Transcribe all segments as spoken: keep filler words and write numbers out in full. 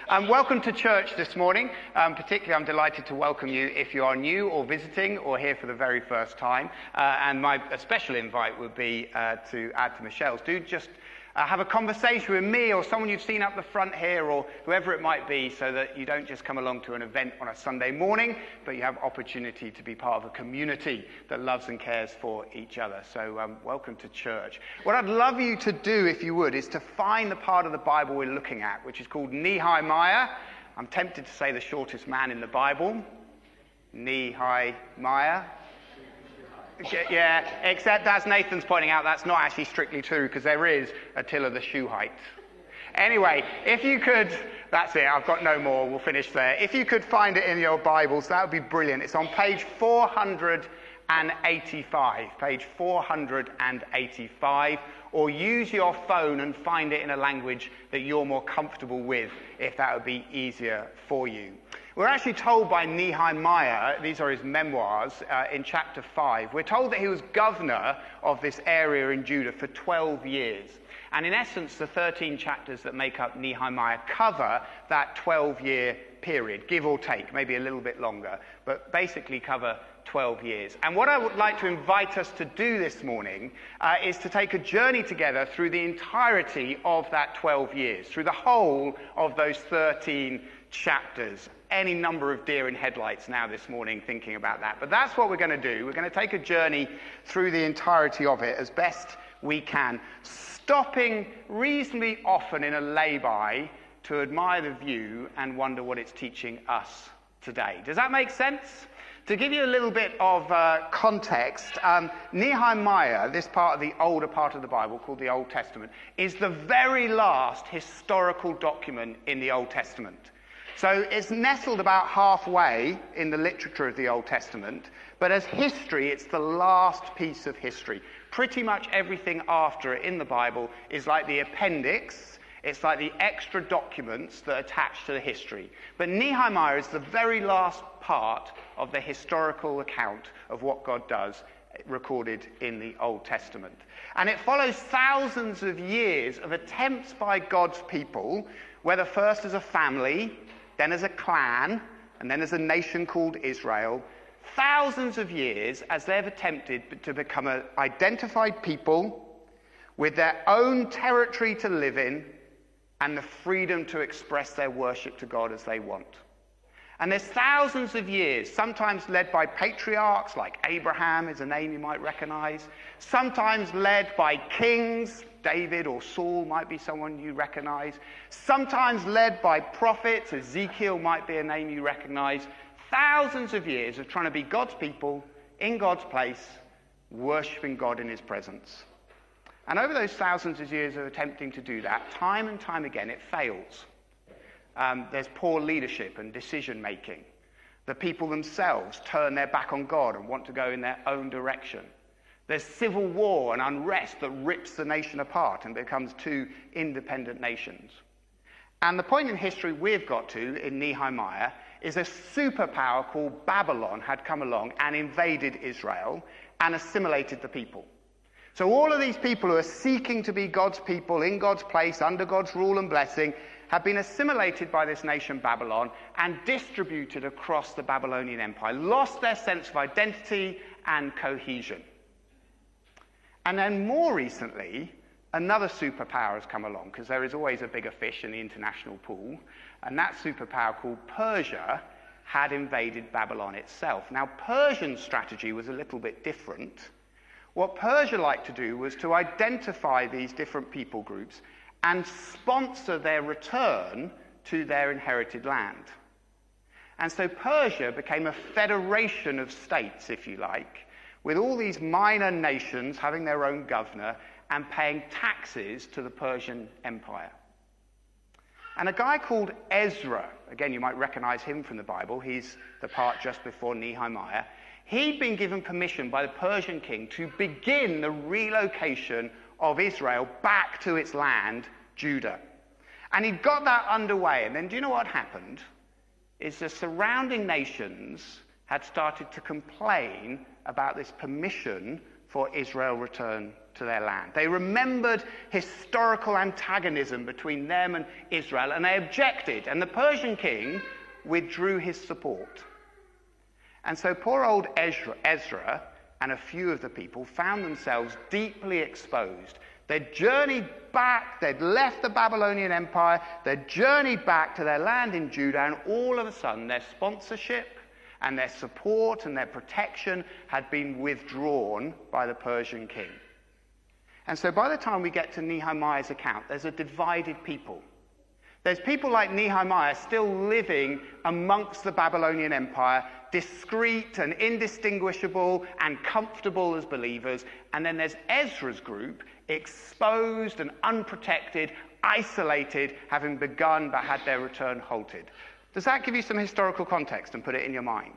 Um, welcome to church this morning. Um, particularly, I'm delighted to welcome you if you are new or visiting or here for the very first time. Uh, and my a special invite would be uh, to add to Michelle's. Do just uh, have a conversation with me or someone you've seen up the front here or whoever it might be, so that you don't just come along to an event on a Sunday morning, but you have opportunity to be part of a community that loves and cares for each other. So um, welcome to church. What I'd love you to do, if you would, is to find the part of the Bible we're looking at, which is called Nehemiah. I'm tempted to say the shortest man in the Bible. Nehemiah. Yeah, except as Nathan's pointing out, that's not actually strictly true, because there is Attila the Shuhite. Anyway, if you could, that's it, I've got no more, we'll finish there. If you could find it in your Bibles, that would be brilliant. It's on page four hundred eighty-five, page four hundred eighty-five, or use your phone and find it in a language that you're more comfortable with, if that would be easier for you. We're actually told by Nehemiah, these are his memoirs, uh, in chapter five, we're told that he was governor of this area in Judah for twelve years. And in essence, the thirteen chapters that make up Nehemiah cover that twelve-year period, give or take, maybe a little bit longer, but basically cover twelve years. And what I would like to invite us to do this morning uh, is to take a journey together through the entirety of that twelve years, through the whole of those thirteen chapters. Any number of deer in headlights now this morning thinking about that. But that's what we're going to do. We're going to take a journey through the entirety of it as best we can, stopping reasonably often in a lay-by to admire the view and wonder what it's teaching us today. Does that make sense? To give you a little bit of uh, context, um, Nehemiah, this part of the older part of the Bible called the Old Testament, is the very last historical document in the Old Testament. So it's nestled about halfway in the literature of the Old Testament, but as history, it's the last piece of history. Pretty much everything after it in the Bible is like the appendix. It's like the extra documents that attach to the history. But Nehemiah is the very last part of the historical account of what God does recorded in the Old Testament. And it follows thousands of years of attempts by God's people, whether first as a family, then as a clan, and then as a nation called Israel, thousands of years as they've attempted to become an identified people with their own territory to live in and the freedom to express their worship to God as they want. And there's thousands of years, sometimes led by patriarchs, like Abraham is a name you might recognize, sometimes led by kings, David or Saul might be someone you recognize, sometimes led by prophets, Ezekiel might be a name you recognize. Thousands of years of trying to be God's people, in God's place, worshiping God in his presence. And over those thousands of years of attempting to do that, time and time again, it fails. Um, there's poor leadership and decision-making. The people themselves turn their back on God and want to go in their own direction. There's civil war and unrest that rips the nation apart and becomes two independent nations. And the point in history we've got to, in Nehemiah, is a superpower called Babylon had come along and invaded Israel and assimilated the people. So all of these people who are seeking to be God's people, in God's place, under God's rule and blessing, have been assimilated by this nation Babylon and distributed across the Babylonian Empire, lost their sense of identity and cohesion. And then more recently, another superpower has come along, because there is always a bigger fish in the international pool, and that superpower called Persia had invaded Babylon itself. Now, Persian strategy was a little bit different. What Persia liked to do was to identify these different people groups and sponsor their return to their inherited land. And so Persia became a federation of states, if you like, with all these minor nations having their own governor and paying taxes to the Persian Empire. And a guy called Ezra, again you might recognize him from the Bible, he's the part just before Nehemiah, he'd been given permission by the Persian king to begin the relocation of Israel back to its land, Judah. And he'd got that underway, and then do you know what happened? Is the surrounding nations had started to complain about this permission for Israel return to their land. They remembered historical antagonism between them and Israel, and they objected, and the Persian king withdrew his support. And so poor old Ezra, Ezra and a few of the people found themselves deeply exposed. They'd journeyed back, they'd left the Babylonian Empire, they'd journeyed back to their land in Judah, and all of a sudden their sponsorship and their support and their protection had been withdrawn by the Persian king. And so by the time we get to Nehemiah's account, there's a divided people. There's people like Nehemiah still living amongst the Babylonian Empire, discreet and indistinguishable and comfortable as believers. And then there's Ezra's group, exposed and unprotected, isolated, having begun but had their return halted. Does that give you some historical context and put it in your mind?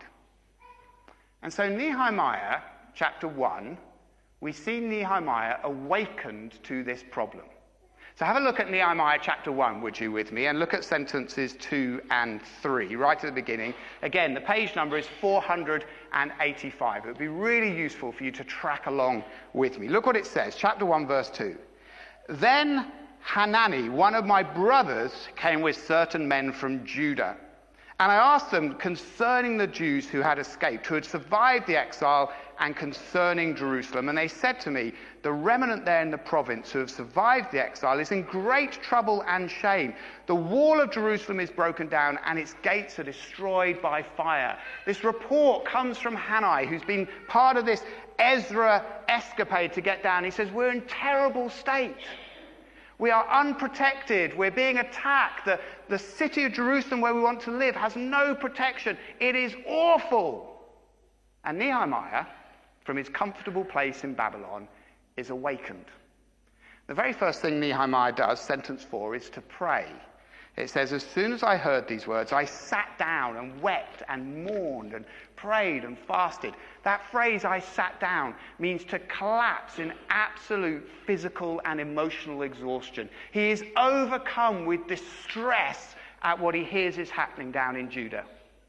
And so Nehemiah, chapter one, we see Nehemiah awakened to this problem. So have a look at Nehemiah chapter one, would you, with me, and look at sentences two and three, right at the beginning. Again, the page number is four hundred eighty-five. It would be really useful for you to track along with me. Look what it says, chapter one, verse two. Then Hanani, one of my brothers, came with certain men from Judah. And I asked them concerning the Jews who had escaped, who had survived the exile, and concerning Jerusalem. And they said to me, the remnant there in the province who have survived the exile is in great trouble and shame. The wall of Jerusalem is broken down and its gates are destroyed by fire. This report comes from Hanani, who's been part of this Ezra escapade to get down. He says, we're in terrible state. We are unprotected. We're being attacked. The, the city of Jerusalem where we want to live has no protection. It is awful. And Nehemiah, from his comfortable place in Babylon, is awakened. The very first thing Nehemiah does, sentence four, is to pray. It says, as soon as I heard these words, I sat down and wept and mourned and prayed and fasted. That phrase, I sat down, means to collapse in absolute physical and emotional exhaustion. He is overcome with distress at what he hears is happening down in Judah.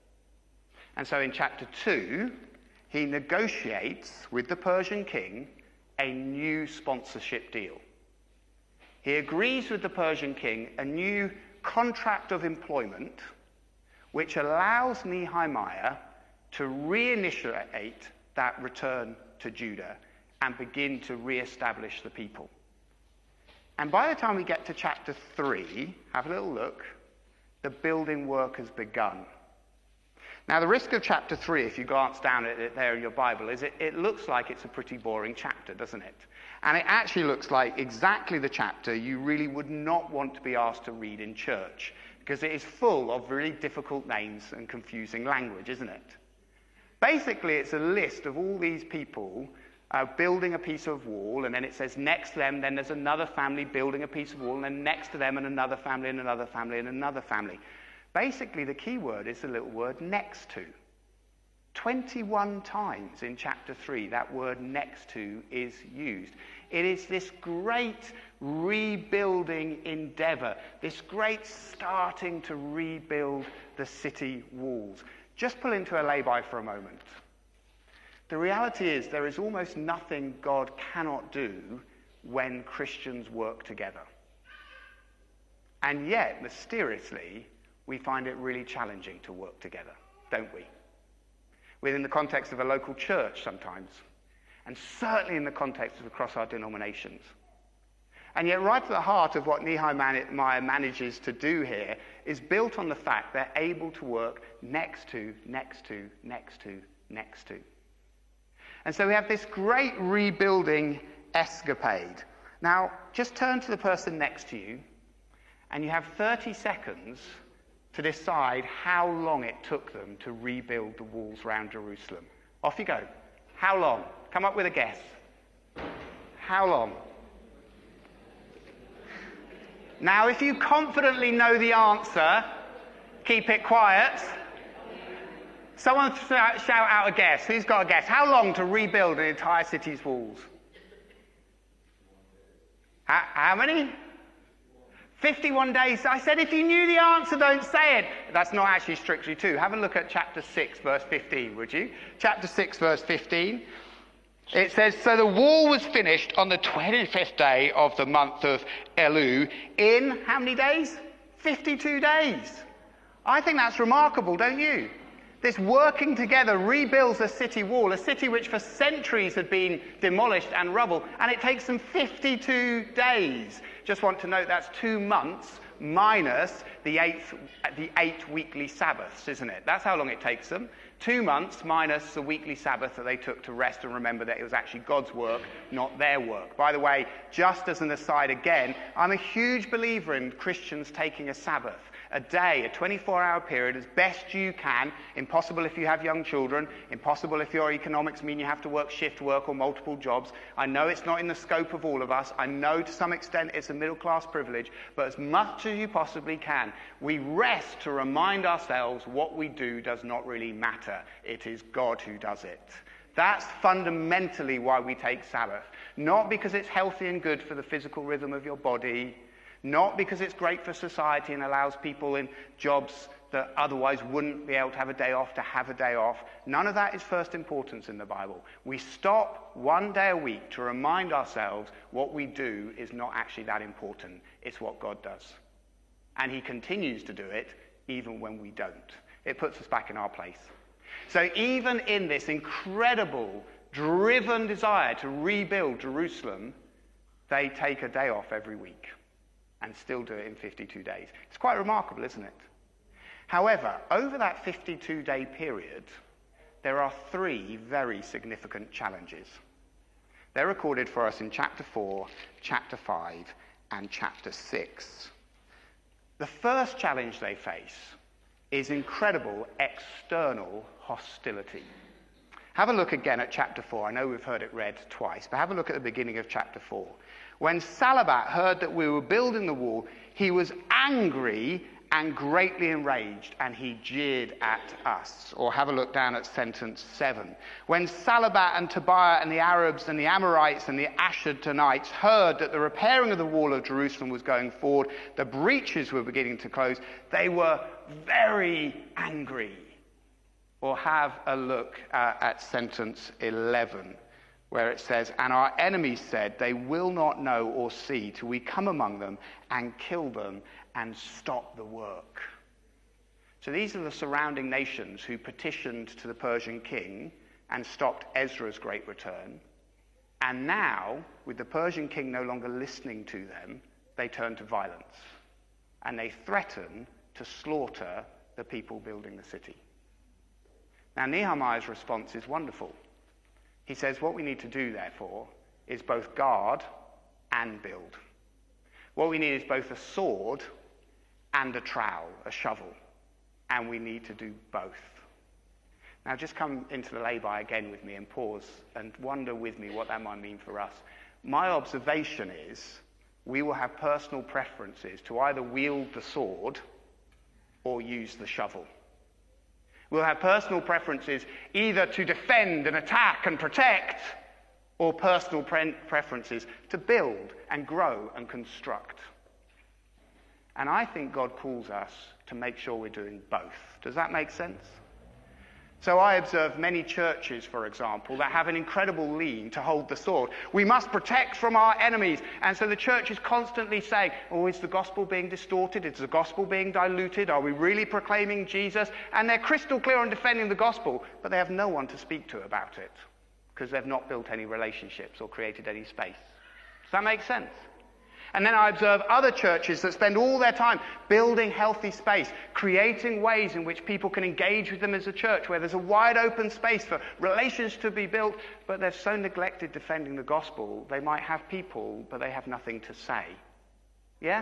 And so in chapter two, he negotiates with the Persian king a new sponsorship deal. He agrees with the Persian king a new contract of employment which allows Nehemiah to reinitiate that return to Judah and begin to re-establish the people. And by the time we get to chapter three, have a little look, the building work has begun. Now, the risk of chapter three, if you glance down at it there in your Bible, is it, it looks like it's a pretty boring chapter, doesn't it? And it actually looks like exactly the chapter you really would not want to be asked to read in church, because it is full of really difficult names and confusing language, isn't it? Basically, it's a list of all these people uh, building a piece of wall, and then it says next to them, then there's another family building a piece of wall, and then next to them and another family and another family and another family. Basically, the key word is the little word next to. twenty-one times in chapter three, that word next to is used. It is this great rebuilding endeavor, this great starting to rebuild the city walls. Just pull into a lay-by for a moment. The reality is there is almost nothing God cannot do when Christians work together. And yet, mysteriously, we find it really challenging to work together, don't we? Within the context of a local church sometimes, and certainly in the context of across our denominations. And yet right at the heart of what Nehemiah manages to do here is built on the fact they're able to work next to, next to, next to, next to. And so we have this great rebuilding escapade. Now, just turn to the person next to you, and you have thirty seconds to decide how long it took them to rebuild the walls around Jerusalem. Off you go. How long? Come up with a guess. How long? Now, if you confidently know the answer, keep it quiet. Someone shout out a guess. Who's got a guess? How long to rebuild an entire city's walls? How, how many? fifty-one days. I said if you knew the answer, don't say it. That's not actually strictly true. Have a look at chapter six, verse fifteen, would you? Chapter six, verse fifteen. It says, so the wall was finished on the twenty-fifth day of the month of Elul in how many days? fifty-two days. I think that's remarkable, don't you? This working together rebuilds a city wall, a city which for centuries had been demolished and rubble, and it takes them fifty-two days. Just want to note that's two months minus the eight, the eight weekly Sabbaths, isn't it? That's how long it takes them. Two months minus the weekly Sabbath that they took to rest and remember that it was actually God's work, not their work. By the way, just as an aside again, I'm a huge believer in Christians taking a Sabbath. A day, a twenty-four hour period, as best you can. Impossible if you have young children. Impossible if your economics mean you have to work shift work or multiple jobs. I know it's not in the scope of all of us. I know to some extent it's a middle class privilege. But as much as you possibly can, we rest to remind ourselves what we do does not really matter. It is God who does it. That's fundamentally why we take Sabbath. Not because it's healthy and good for the physical rhythm of your body. Not because it's great for society and allows people in jobs that otherwise wouldn't be able to have a day off to have a day off. None of that is first importance in the Bible. We stop one day a week to remind ourselves what we do is not actually that important. It's what God does. And he continues to do it even when we don't. It puts us back in our place. So even in this incredible, driven desire to rebuild Jerusalem, they take a day off every week. And still do it in fifty-two days. It's quite remarkable, isn't it? However, over that fifty-two day period, there are three very significant challenges. They're recorded for us in chapter four, chapter five, and chapter six. The first challenge they face is incredible external hostility. Have a look again at chapter four. I know we've heard it read twice, but have a look at the beginning of chapter four. When Sanballat heard that we were building the wall, he was angry and greatly enraged, and he jeered at us. Or have a look down at sentence seven. When Sanballat and Tobiah and the Arabs and the Amorites and the Ashdodites heard that the repairing of the wall of Jerusalem was going forward, the breaches were beginning to close, they were very angry. Or have a look uh, at sentence eleven. Where it says, and our enemies said, they will not know or see till we come among them and kill them and stop the work. So these are the surrounding nations who petitioned to the Persian king and stopped Ezra's great return. And now, with the Persian king no longer listening to them, they turn to violence. And they threaten to slaughter the people building the city. Now, Nehemiah's response is wonderful. He says what we need to do, therefore, is both guard and build. What we need is both a sword and a trowel, a shovel. And we need to do both. Now just come into the lay-by again with me and pause and wonder with me what that might mean for us. My observation is we will have personal preferences to either wield the sword or use the shovel. We'll have personal preferences either to defend and attack and protect, or personal pre- preferences to build and grow and construct. And I think God calls us to make sure we're doing both. Does that make sense? So I observe many churches, for example, that have an incredible lean to hold the sword. We must protect from our enemies. And so the church is constantly saying, oh, is the gospel being distorted? Is the gospel being diluted? Are we really proclaiming Jesus? And they're crystal clear on defending the gospel, but they have no one to speak to about it because they've not built any relationships or created any space. Does that make sense? And then I observe other churches that spend all their time building healthy space, creating ways in which people can engage with them as a church, where there's a wide open space for relations to be built, but they've so neglected defending the gospel, they might have people, but they have nothing to say. Yeah?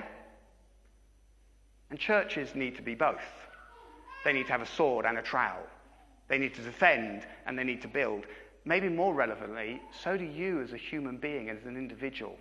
And churches need to be both. They need to have a sword and a trowel. They need to defend and they need to build. Maybe more relevantly, so do you as a human being, as an individual.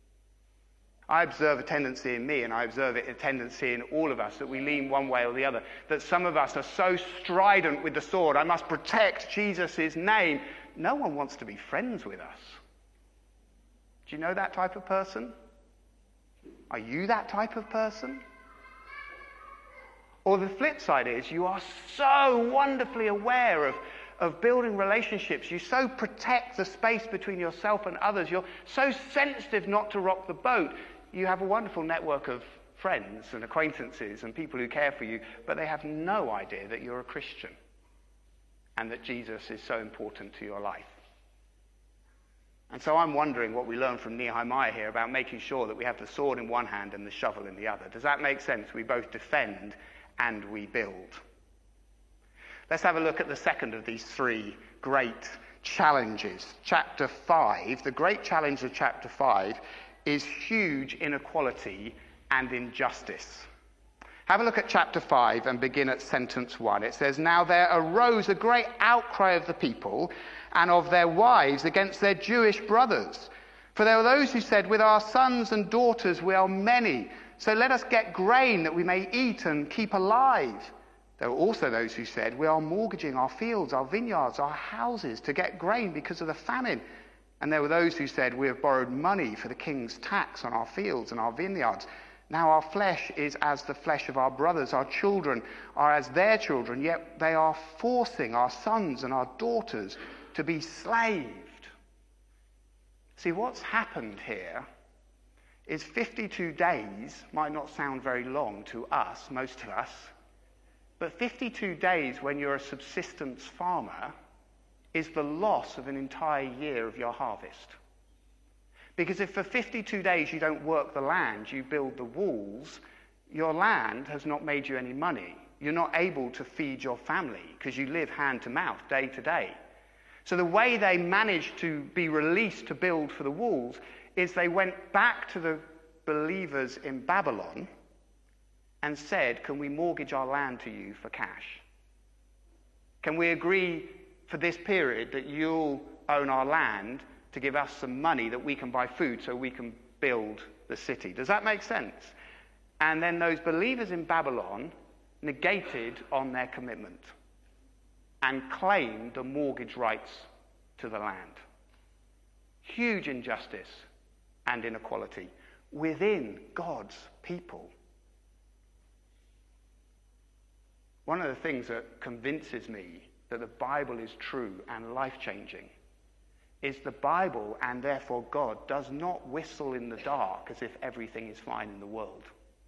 I observe a tendency in me, and I observe it a tendency in all of us, that we lean one way or the other. That some of us are so strident with the sword, I must protect Jesus' name. No one wants to be friends with us. Do you know that type of person? Are you that type of person? Or the flip side is, you are so wonderfully aware of, of building relationships. You so protect the space between yourself and others. You're so sensitive not to rock the boat. You have a wonderful network of friends and acquaintances and people who care for you, but they have no idea that you're a Christian and that Jesus is so important to your life. And so I'm wondering what we learn from Nehemiah here about making sure that we have the sword in one hand and the shovel in the other. Does that make sense? We both defend and we build. Let's have a look at the second of these three great challenges. Chapter five, the great challenge of chapter five is huge inequality and injustice. Have a look at chapter five and begin at sentence one. It says, "Now there arose a great outcry of the people and of their wives against their Jewish brothers. For there were those who said, 'With our sons and daughters we are many, so let us get grain that we may eat and keep alive.' There were also those who said, 'We are mortgaging our fields, our vineyards, our houses to get grain because of the famine.' And there were those who said, 'We have borrowed money for the king's tax on our fields and our vineyards. Now our flesh is as the flesh of our brothers, our children are as their children, yet they are forcing our sons and our daughters to be slaved.'" See, what's happened here is fifty-two days might not sound very long to us, most of us, but fifty-two days when you're a subsistence farmer is the loss of an entire year of your harvest. Because if for fifty-two days you don't work the land, you build the walls, your land has not made you any money. You're not able to feed your family because you live hand to mouth, day to day. So the way they managed to be released to build for the walls is they went back to the believers in Babylon and said, "Can we mortgage our land to you for cash? Can we agree for this period that you'll own our land to give us some money that we can buy food so we can build the city?" Does that make sense? And then those believers in Babylon negated on their commitment and claimed the mortgage rights to the land. Huge injustice and inequality within God's people. One of the things that convinces me that the Bible is true and life-changing is the Bible, and therefore God, does not whistle in the dark as if everything is fine in the world.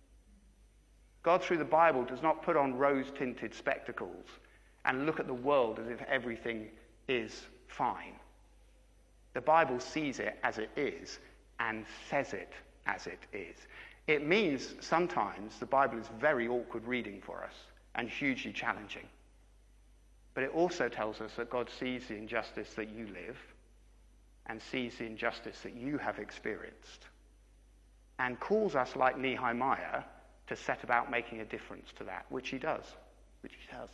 God, through the Bible, does not put on rose-tinted spectacles and look at the world as if everything is fine. The Bible sees it as it is and says it as it is. It means sometimes the Bible is very awkward reading for us and hugely challenging. But it also tells us that God sees the injustice that you live and sees the injustice that you have experienced and calls us, like Nehemiah, to set about making a difference to that, which he does, which he does.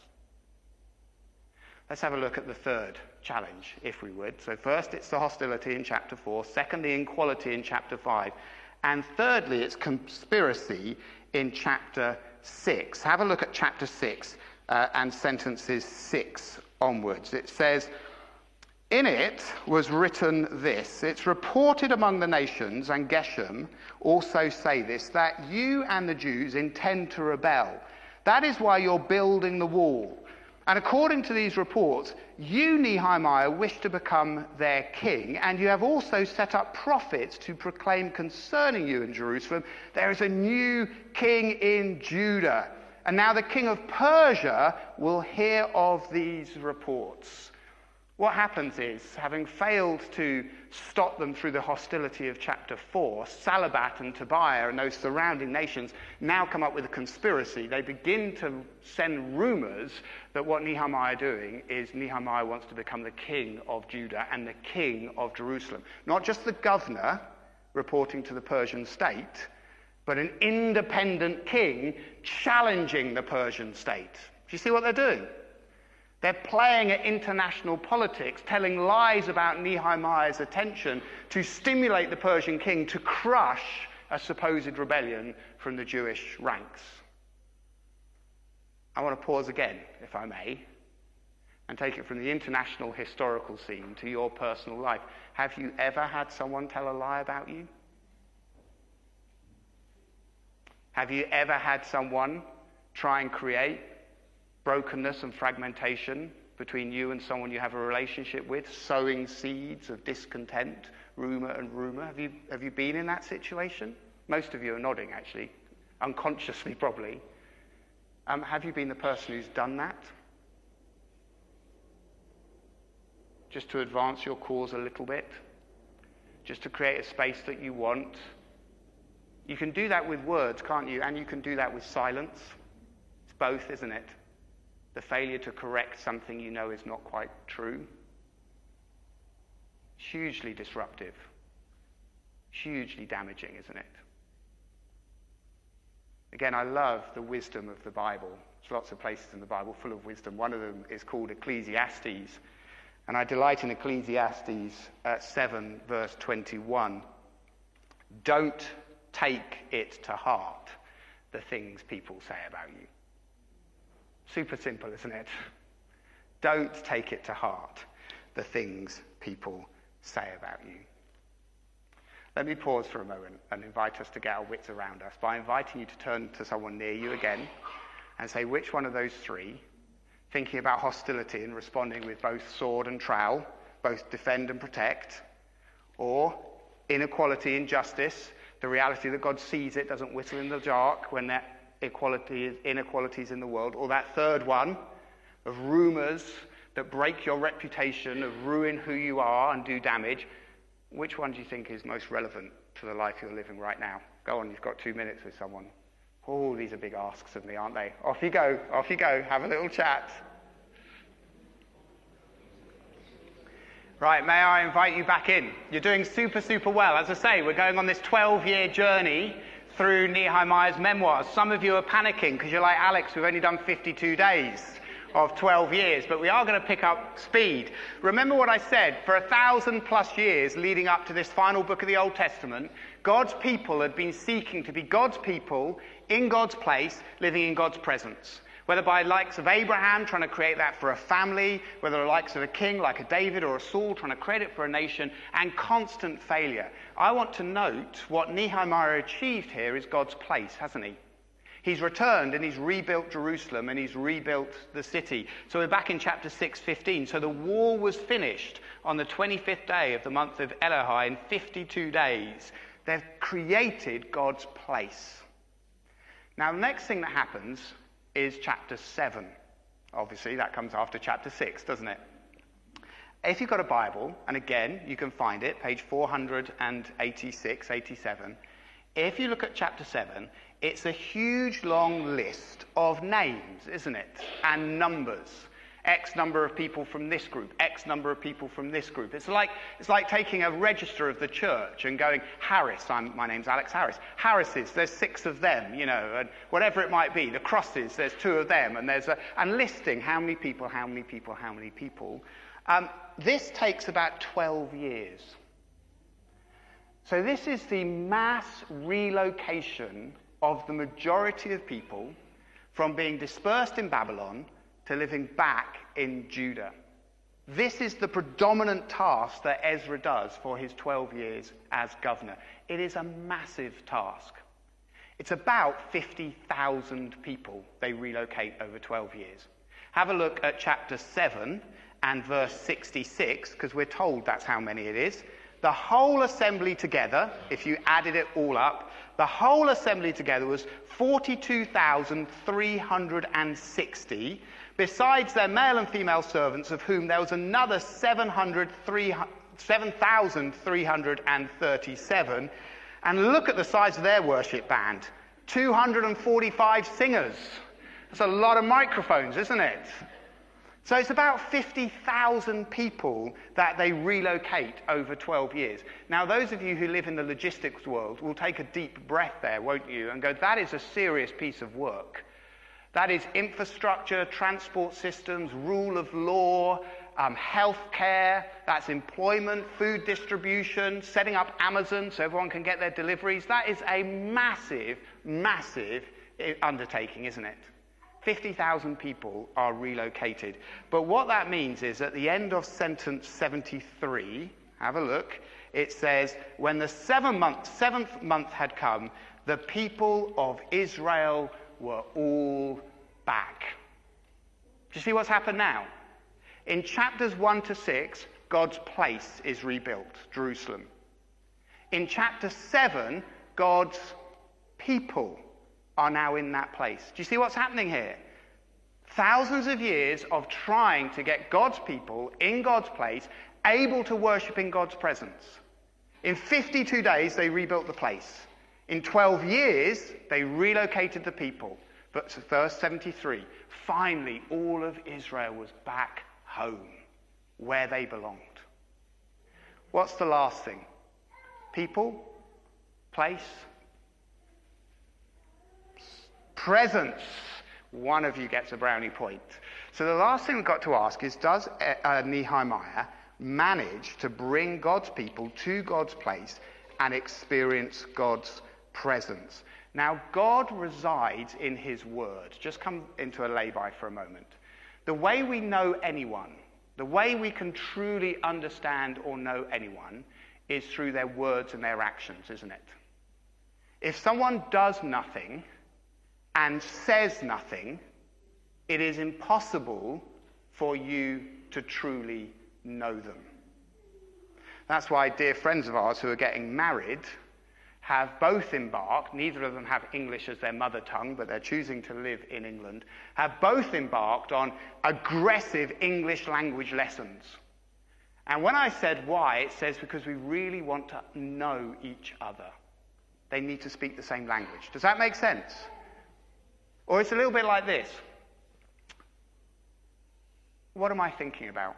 Let's have a look at the third challenge, if we would. So first, it's the hostility in chapter four. Second, the inequality in chapter five. And thirdly, it's conspiracy in chapter six. Have a look at chapter six uh, and sentences six onwards. It says, "In it was written this, it's reported among the nations," and Geshem also say this, "that you and the Jews intend to rebel. That is why you're building the wall. And according to these reports, you, Nehemiah, wish to become their king, and you have also set up prophets to proclaim concerning you in Jerusalem, there is a new king in Judah. And now the king of Persia will hear of these reports." What happens is, having failed to stop them through the hostility of chapter four, Salabat and Tobiah and those surrounding nations now come up with a conspiracy. They begin to send rumors that what Nehemiah is doing is Nehemiah wants to become the king of Judah and the king of Jerusalem. Not just the governor reporting to the Persian state, but an independent king challenging the Persian state. Do you see what they're doing? They're playing at international politics, telling lies about Nehemiah's attention to stimulate the Persian king to crush a supposed rebellion from the Jewish ranks. I want to pause again, if I may, and take it from the international historical scene to your personal life. Have you ever had someone tell a lie about you? Have you ever had someone try and create brokenness and fragmentation between you and someone you have a relationship with, sowing seeds of discontent, rumour and rumour? Have you, have you been in that situation? Most of you are nodding, actually, unconsciously probably. Um, have you been the person who's done that? Just to advance your cause a little bit? Just to create a space that you want? You can do that with words, can't you? And you can do that with silence. It's both, isn't it? The failure to correct something you know is not quite true. Hugely disruptive. Hugely damaging, isn't it? Again, I love the wisdom of the Bible. There's lots of places in the Bible full of wisdom. One of them is called Ecclesiastes. And I delight in Ecclesiastes uh, seven, verse twenty-one. Don't take it to heart, the things people say about you. Super simple, isn't it? Don't take it to heart, the things people say about you. Let me pause for a moment and invite us to get our wits around us by inviting you to turn to someone near you again and say, which one of those three, thinking about hostility and responding with both sword and trowel, both defend and protect, or inequality, injustice, the reality that God sees it, doesn't whistle in the dark when there equality is inequalities in the world, or that third one of rumours that break your reputation, of ruin who you are and do damage, which one do you think is most relevant to the life you're living right now? Go on, you've got two minutes with someone. Oh, these are big asks of me, aren't they? Off you go, off you go, have a little chat. Right, may I invite you back in? You're doing super, super well. As I say, we're going on this twelve-year journey through Nehemiah's memoirs. Some of you are panicking because you're like, Alex, we've only done fifty-two days of twelve years, but we are going to pick up speed. Remember what I said, for a thousand plus years leading up to this final book of the Old Testament, God's people had been seeking to be God's people in God's place, living in God's presence. Whether by likes of Abraham, trying to create that for a family, whether the likes of a king like a David or a Saul, trying to create it for a nation, and constant failure. I want to note what Nehemiah achieved here is God's place, hasn't he? He's returned and he's rebuilt Jerusalem and he's rebuilt the city. So we're back in chapter six fifteen. So the wall was finished on the twenty-fifth day of the month of Elahai in fifty-two days. They've created God's place. Now the next thing that happens is chapter seven. Obviously, that comes after chapter six, doesn't it? If you've got a Bible, and again, you can find it, page four eighty-six, eighty-seven. If you look at chapter seven, it's a huge long list of names, isn't it? And numbers. X number of people from this group, X number of people from this group. It's like it's like taking a register of the church and going, Harris, I'm, my name's Alex Harris. Harrises, there's six of them, you know, and whatever it might be. The crosses, there's two of them, and there's a, and listing how many people, how many people, how many people. Um, this takes about twelve years. So this is the mass relocation of the majority of people from being dispersed in Babylon to living back in Judah. This is the predominant task that Ezra does for his twelve years as governor. It is a massive task. It's about fifty thousand people they relocate over twelve years. Have a look at chapter seven and verse sixty-six, because we're told that's how many it is. The whole assembly together, if you added it all up, the whole assembly together was forty-two thousand three hundred sixty, besides their male and female servants, of whom there was another seven thousand three hundred thirty-seven. And look at the size of their worship band, two hundred forty-five singers. That's a lot of microphones, isn't it? So it's about fifty thousand people that they relocate over twelve years. Now, those of you who live in the logistics world will take a deep breath there, won't you, and go, that is a serious piece of work. That is infrastructure, transport systems, rule of law, um, healthcare, that's employment, food distribution, setting up Amazon so everyone can get their deliveries. That is a massive, massive undertaking, isn't it? fifty thousand people are relocated. But what that means is at the end of sentence seventy-three, have a look, it says, when the seven month, seventh month had come, the people of Israel were all back. Do you see what's happened now? In chapters one to six, God's place is rebuilt, Jerusalem. In chapter seven, God's people are now in that place. Do you see what's happening here? Thousands of years of trying to get God's people in God's place, able to worship in God's presence. In fifty-two days, they rebuilt the place. In twelve years, they relocated the people. But verse seventy-three, finally, all of Israel was back home, where they belonged. What's the last thing? People, place, presence. One of you gets a brownie point. So the last thing we've got to ask is, does uh, Nehemiah manage to bring God's people to God's place and experience God's presence? Now, God resides in his word. Just come into a lay-by for a moment. The way we know anyone, the way we can truly understand or know anyone, is through their words and their actions, isn't it? If someone does nothing and says nothing, it is impossible for you to truly know them. That's why dear friends of ours who are getting married have both embarked, neither of them have English as their mother tongue, but they're choosing to live in England, have both embarked on aggressive English language lessons. And when I said why, it says because we really want to know each other. They need to speak the same language. Does that make sense? Or it's a little bit like this. What am I thinking about?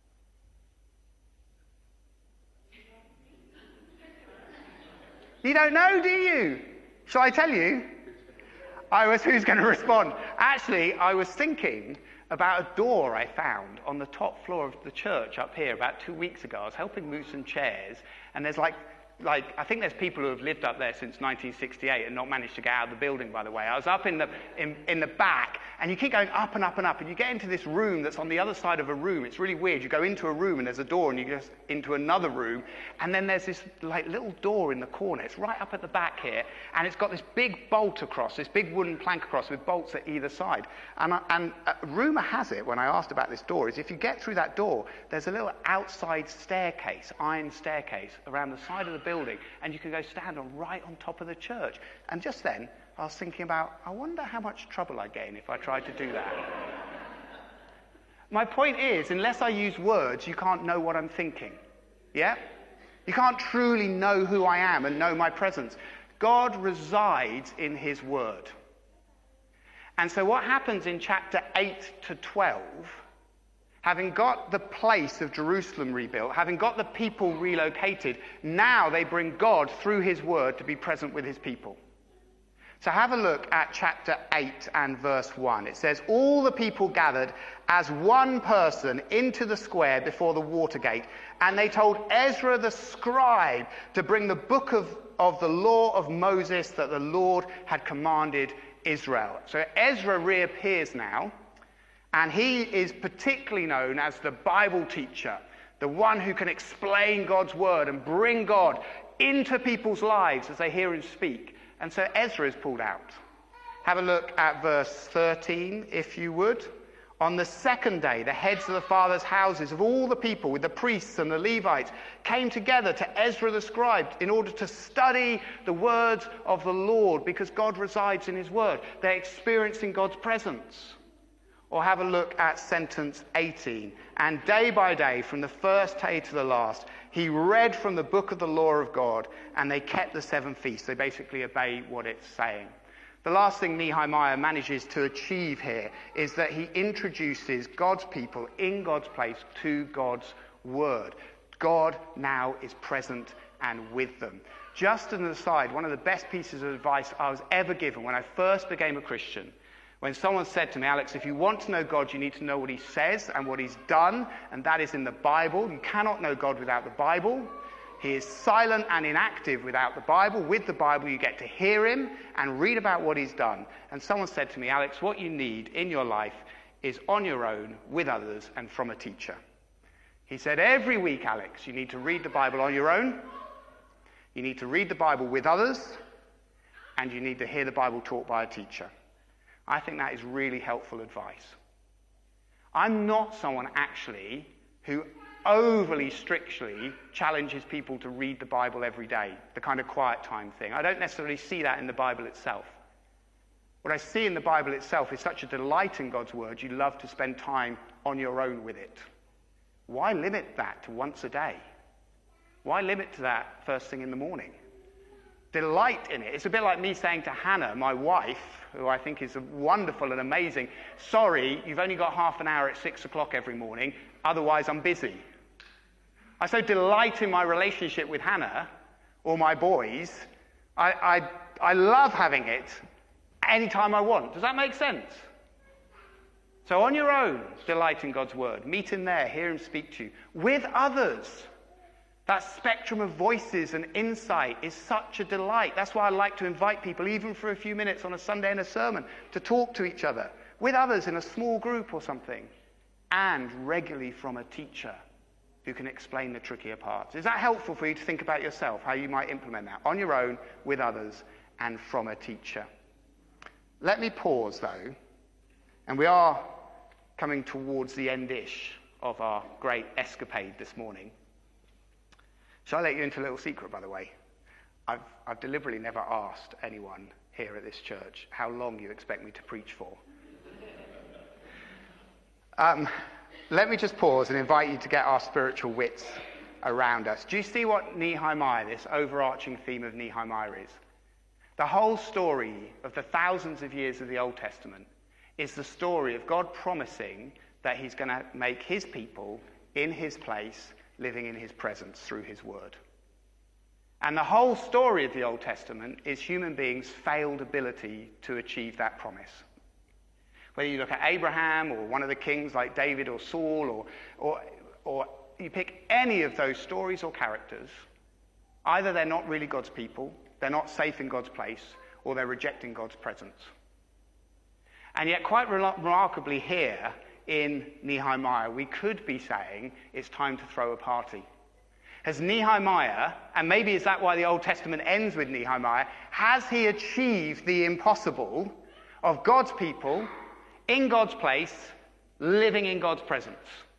You don't know, do you? Shall I tell you? I was, who's going to respond? Actually, I was thinking about a door I found on the top floor of the church up here about two weeks ago. I was helping move some chairs, and there's like, like I think there's people who have lived up there since nineteen sixty-eight and not managed to get out of the building, by the way. I was up in the in, in the back, and you keep going up and up and up, and you get into this room that's on the other side of a room. It's really weird. You go into a room, and there's a door, and you go into another room, and then there's this like little door in the corner. It's right up at the back here, and it's got this big bolt across, this big wooden plank across with bolts at either side. And, I, and uh, rumour has it, when I asked about this door, is if you get through that door, there's a little outside staircase, iron staircase, around the side of the building, and you can go stand on right on top of the church. And just then, I was thinking about, I wonder how much trouble I'd get in if I tried to do that. My point is, unless I use words, you can't know what I'm thinking. Yeah? You can't truly know who I am and know my presence. God resides in his word. And so what happens in chapter eight to twelve, having got the place of Jerusalem rebuilt, having got the people relocated, now they bring God through his word to be present with his people. So have a look at chapter eight and verse one. It says, all the people gathered as one person into the square before the water gate, and they told Ezra the scribe to bring the book of, of the law of Moses that the Lord had commanded Israel. So Ezra reappears now, and he is particularly known as the Bible teacher, the one who can explain God's word and bring God into people's lives as they hear him speak. And so Ezra is pulled out. Have a look at verse thirteen, if you would. On the second day, the heads of the fathers' houses of all the people, with the priests and the Levites, came together to Ezra the scribe in order to study the words of the Lord, because God resides in his word. They're experiencing God's presence. Or have a look at sentence eighteen. And day by day, from the first day to the last, he read from the book of the law of God, and they kept the seven feasts. They basically obey what it's saying. The last thing Nehemiah manages to achieve here is that he introduces God's people in God's place to God's word. God now is present and with them. Just as an aside, one of the best pieces of advice I was ever given when I first became a Christian, when someone said to me, Alex, if you want to know God, you need to know what he says and what he's done, and that is in the Bible. You cannot know God without the Bible. He is silent and inactive without the Bible. With the Bible, you get to hear him and read about what he's done. And someone said to me, Alex, what you need in your life is on your own, with others, and from a teacher. He said, every week, Alex, you need to read the Bible on your own, you need to read the Bible with others, and you need to hear the Bible taught by a teacher. I think that is really helpful advice. I'm not someone actually who overly strictly challenges people to read the Bible every day, the kind of quiet time thing. I don't necessarily see that in the Bible itself. What I see in the Bible itself is such a delight in God's word, you love to spend time on your own with it. Why limit that to once a day? Why limit to that first thing in the morning? Delight in it. It's a bit like me saying to Hannah, my wife, who I think is wonderful and amazing, sorry, you've only got half an hour at six o'clock every morning, otherwise I'm busy. I so delight in my relationship with Hannah, or my boys, I, I, I love having it anytime I want. Does that make sense? So on your own, delight in God's word. Meet him there, hear him speak to you. With others, that spectrum of voices and insight is such a delight. That's why I like to invite people, even for a few minutes on a Sunday in a sermon, to talk to each other, with others in a small group or something, and regularly from a teacher who can explain the trickier parts. Is that helpful for you to think about yourself, how you might implement that? On your own, with others, and from a teacher. Let me pause, though, and we are coming towards the end-ish of our great escapade this morning. Shall I let you into a little secret, by the way? I've, I've deliberately never asked anyone here at this church how long you expect me to preach for. Um, let me just pause and invite you to get our spiritual wits around us. Do you see what Nehemiah, this overarching theme of Nehemiah is? The whole story of the thousands of years of the Old Testament is the story of God promising that he's going to make his people in his place, living in his presence through his word. And the whole story of the Old Testament is human beings' failed ability to achieve that promise. Whether you look at Abraham or one of the kings like David or Saul, or, or, or you pick any of those stories or characters, either they're not really God's people, they're not safe in God's place, or they're rejecting God's presence. And yet, quite remarkably here in Nehemiah, we could be saying it's time to throw a party. Has Nehemiah, and maybe is that why the Old Testament ends with Nehemiah, has he achieved the impossible of God's people, in God's place, living in God's presence?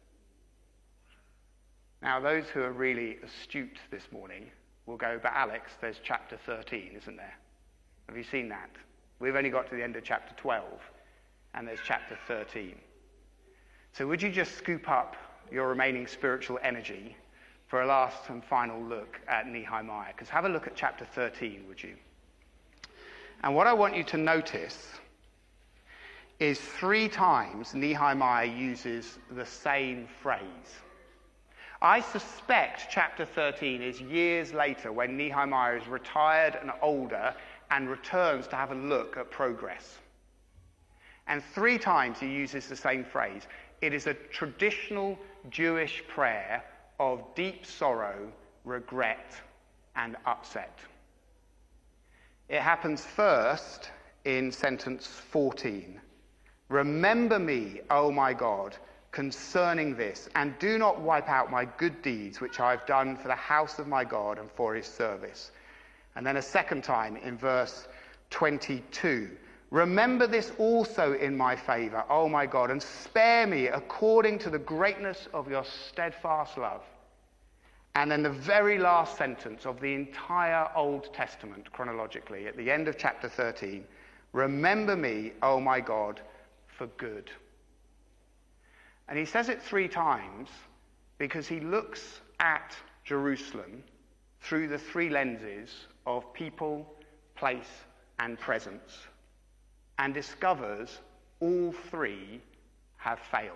Now, those who are really astute this morning will go, but Alex, there's chapter thirteen, isn't there? Have you seen that? We've only got to the end of chapter twelve, and there's chapter thirteen. So would you just scoop up your remaining spiritual energy for a last and final look at Nehemiah? Because have a look at chapter thirteen, would you? And what I want you to notice is three times Nehemiah uses the same phrase. I suspect chapter thirteen is years later when Nehemiah is retired and older and returns to have a look at progress. And three times he uses the same phrase. It is a traditional Jewish prayer of deep sorrow, regret, and upset. It happens first in sentence fourteen. Remember me, O my God, concerning this, and do not wipe out my good deeds which I have done for the house of my God and for his service. And then a second time in verse twenty-two. Remember this also in my favor, O my God, and spare me according to the greatness of your steadfast love. And then the very last sentence of the entire Old Testament, chronologically, at the end of chapter thirteen, remember me, O my God, for good. And he says it three times because he looks at Jerusalem through the three lenses of people, place, and presence, and discovers all three have failed.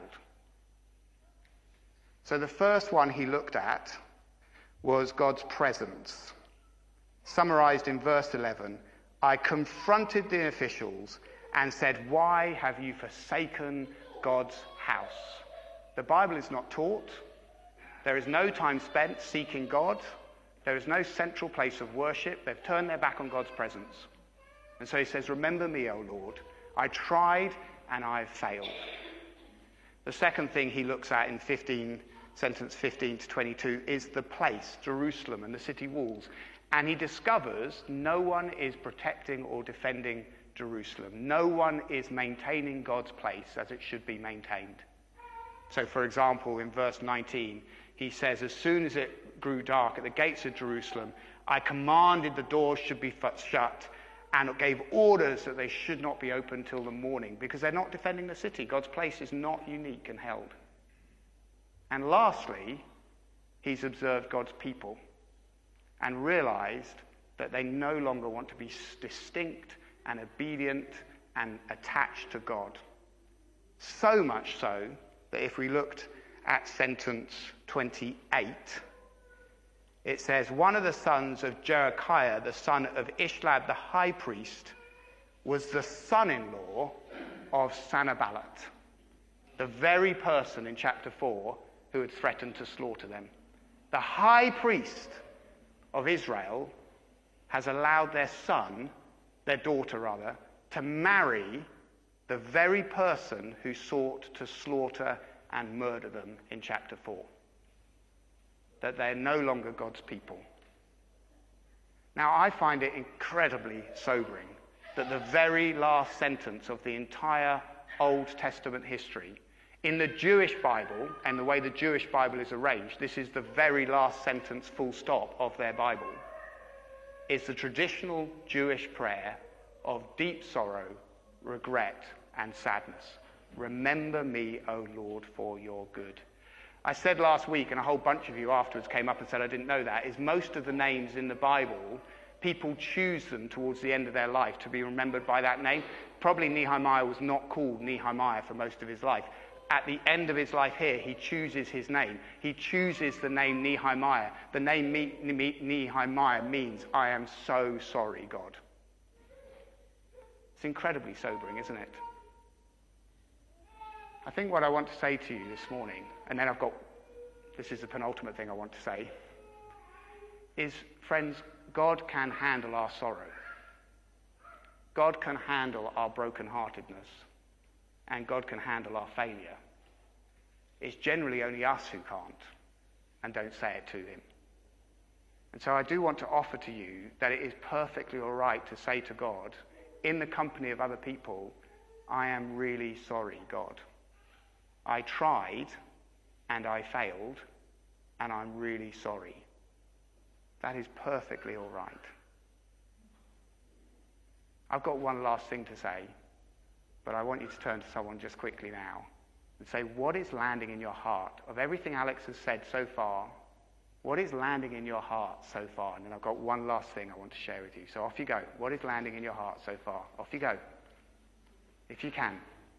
So the first one he looked at was God's presence. Summarized in verse eleven, I confronted the officials and said, why have you forsaken God's house? The Bible is not taught. There is no time spent seeking God. There is no central place of worship. They've turned their back on God's presence. And so he says, remember me, O Lord. I tried and I have failed. The second thing he looks at in fifteen, sentence fifteen to twenty-two is the place, Jerusalem and the city walls. And he discovers no one is protecting or defending Jerusalem. No one is maintaining God's place as it should be maintained. So, for example, in verse nineteen, he says, as soon as it grew dark at the gates of Jerusalem, I commanded the doors should be shut and gave orders that they should not be opened till the morning, because they're not defending the city. God's place is not unique and held. And lastly, he's observed God's people and realized that they no longer want to be distinct and obedient and attached to God. So much so that if we looked at sentence twenty-eight, it says, one of the sons of Jerechiah, the son of Ishlab the high priest, was the son-in-law of Sanballat, the very person in chapter four who had threatened to slaughter them. The high priest of Israel has allowed their son, their daughter rather, to marry the very person who sought to slaughter and murder them in chapter four. That they're no longer God's people. Now, I find it incredibly sobering that the very last sentence of the entire Old Testament history, in the Jewish Bible, and the way the Jewish Bible is arranged, this is the very last sentence, full stop, of their Bible, is the traditional Jewish prayer of deep sorrow, regret, and sadness. Remember me, O Lord, for your good. I said last week, and a whole bunch of you afterwards came up and said I didn't know that, is most of the names in the Bible, people choose them towards the end of their life to be remembered by that name. Probably Nehemiah was not called Nehemiah for most of his life. At the end of his life here, he chooses his name. He chooses the name Nehemiah. The name Nehemiah means, I am so sorry, God. It's incredibly sobering, isn't it? I think what I want to say to you this morning, and then I've got, this is the penultimate thing I want to say, is, friends, God can handle our sorrow. God can handle our brokenheartedness. And God can handle our failure. It's generally only us who can't and don't say it to him. And so I do want to offer to you that it is perfectly all right to say to God, in the company of other people, I am really sorry, God. I tried and I failed and I'm really sorry. That is perfectly all right. I've got one last thing to say, but I want you to turn to someone just quickly now and say, what is landing in your heart? Of everything Alex has said so far, what is landing in your heart so far? And then I've got one last thing I want to share with you. So off you go. What is landing in your heart so far? Off you go. If you can.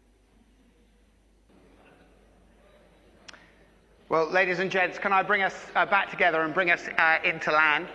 Well, ladies and gents, can I bring us uh, back together and bring us uh, into land?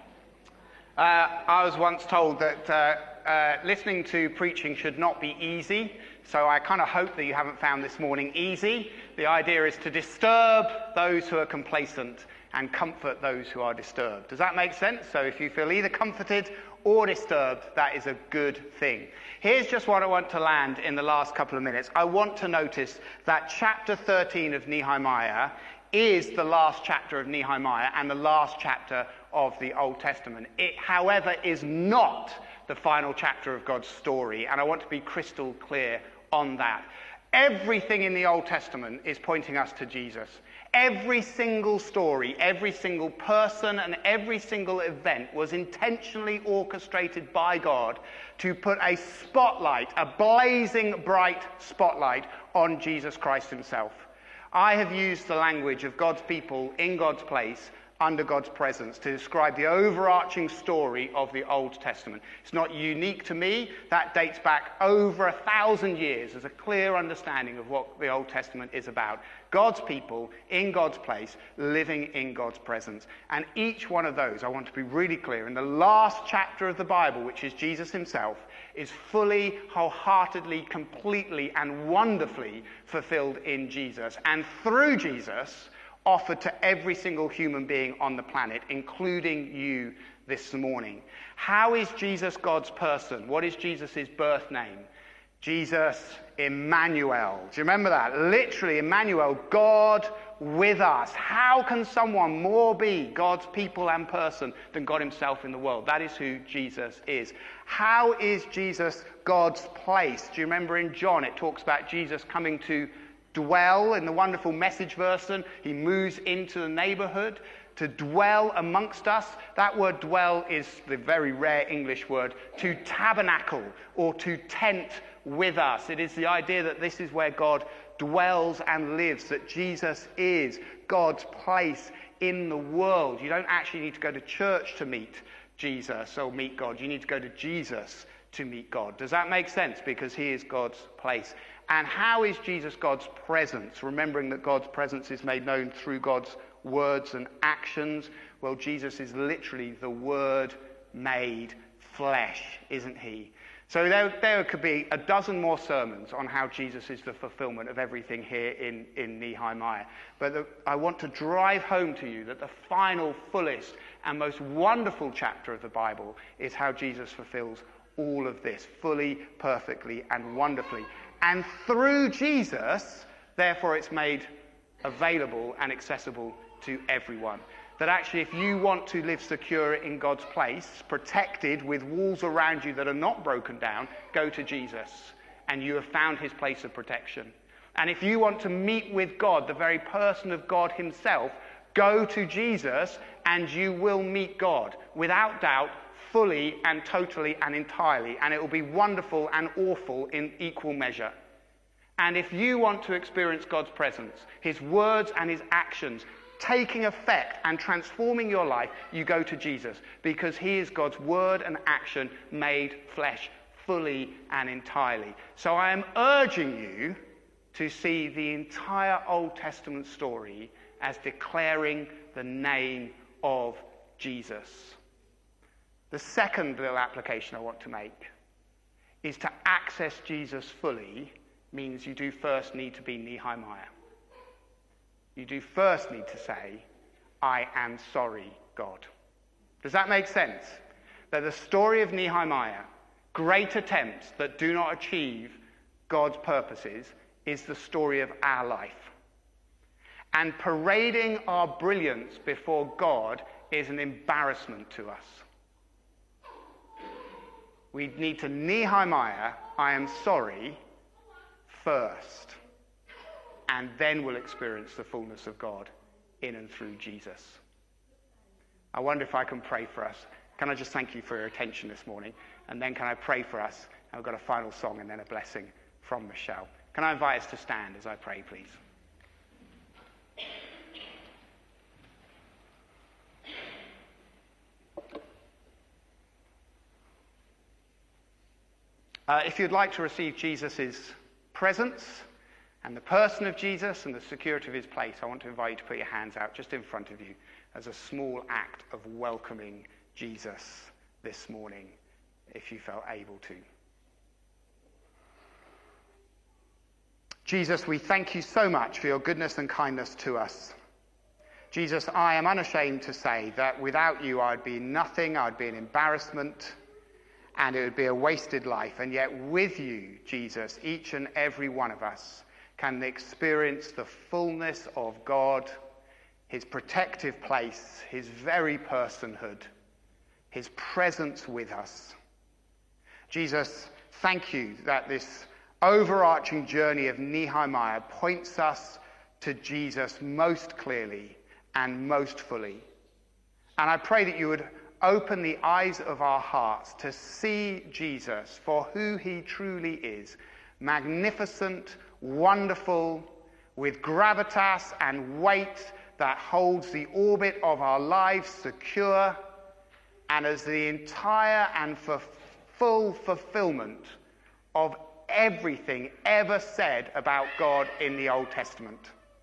Uh, I was once told that uh, uh, listening to preaching should not be easy, so I kind of hope that you haven't found this morning easy. The idea is to disturb those who are complacent and comfort those who are disturbed. Does that make sense? So if you feel either comforted or disturbed, that is a good thing. Here's just what I want to land in the last couple of minutes. I want to notice that chapter thirteen of Nehemiah is the last chapter of Nehemiah and the last chapter of the Old Testament. It, however, is not the final chapter of God's story, and I want to be crystal clear on that. Everything in the Old Testament is pointing us to Jesus. Every single story, every single person, and every single event was intentionally orchestrated by God to put a spotlight, a blazing bright spotlight on Jesus Christ himself. I have used the language of God's people in God's place under God's presence to describe the overarching story of the Old Testament. It's not unique to me. That dates back over a thousand years as a clear understanding of what the Old Testament is about. God's people in God's place, living in God's presence. And each one of those, I want to be really clear, in the last chapter of the Bible, which is Jesus himself, is fully, wholeheartedly, completely, and wonderfully fulfilled in Jesus. And through Jesus, offered to every single human being on the planet, including you this morning. How is Jesus God's person? What is Jesus' birth name? Jesus Emmanuel. Do you remember that? Literally, Emmanuel, God with us. How can someone more be God's people and person than God himself in the world? That is who Jesus is. How is Jesus God's place? Do you remember in John it talks about Jesus coming to dwell. In the wonderful Message version, he moves into the neighborhood to dwell amongst us. That word dwell is the very rare English word to tabernacle or to tent with us. It is the idea that this is where God dwells and lives, that Jesus is God's place in the world. You don't actually need to go to church to meet Jesus or meet God. You need to go to Jesus to meet God. Does that make sense? Because he is God's place. And how is Jesus God's presence? Remembering that God's presence is made known through God's words and actions. Well, Jesus is literally the Word made flesh, isn't he? So there, there could be a dozen more sermons on how Jesus is the fulfillment of everything here in, in Nehemiah. But the, I want to drive home to you that the final, fullest, and most wonderful chapter of the Bible is how Jesus fulfills all of this fully, perfectly, and wonderfully. And through Jesus, therefore, it's made available and accessible to everyone. That actually, if you want to live secure in God's place, protected with walls around you that are not broken down, go to Jesus, and you have found his place of protection. And if you want to meet with God, the very person of God himself, go to Jesus, and you will meet God, without doubt, fully and totally and entirely. And it will be wonderful and awful in equal measure. And if you want to experience God's presence, his words and his actions, taking effect and transforming your life, you go to Jesus, because he is God's word and action made flesh, fully and entirely. So I am urging you to see the entire Old Testament story as declaring the name of Jesus. The second little application I want to make is to access Jesus fully means you do first need to be Nehemiah. You do first need to say, I am sorry, God. Does that make sense? That the story of Nehemiah, great attempts that do not achieve God's purposes, is the story of our life. And parading our brilliance before God is an embarrassment to us. We need to Nehemiah, I am sorry, first. And then we'll experience the fullness of God in and through Jesus. I wonder if I can pray for us. Can I just thank you for your attention this morning? And then can I pray for us? And we've got a final song and then a blessing from Michelle. Can I invite us to stand as I pray, please? Uh, if you'd like to receive Jesus' presence and the person of Jesus and the security of his place, I want to invite you to put your hands out just in front of you as a small act of welcoming Jesus this morning, if you felt able to. Jesus, we thank you so much for your goodness and kindness to us. Jesus, I am unashamed to say that without you I'd be nothing, I'd be an embarrassment, and it would be a wasted life. And yet with you, Jesus, each and every one of us can experience the fullness of God, his protective place, his very personhood, his presence with us. Jesus, thank you that this overarching journey of Nehemiah points us to Jesus most clearly and most fully. And I pray that you would open the eyes of our hearts to see Jesus for who he truly is, magnificent, wonderful, with gravitas and weight that holds the orbit of our lives secure, and as the entire and for full fulfillment of everything ever said about God in the Old Testament.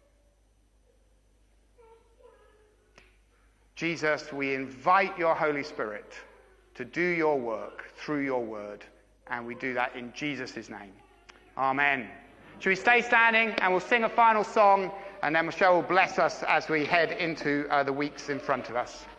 Jesus, we invite your Holy Spirit to do your work through your word, and we do that in Jesus' name. Amen. Shall we stay standing and we'll sing a final song, and then Michelle will bless us as we head into uh, the weeks in front of us.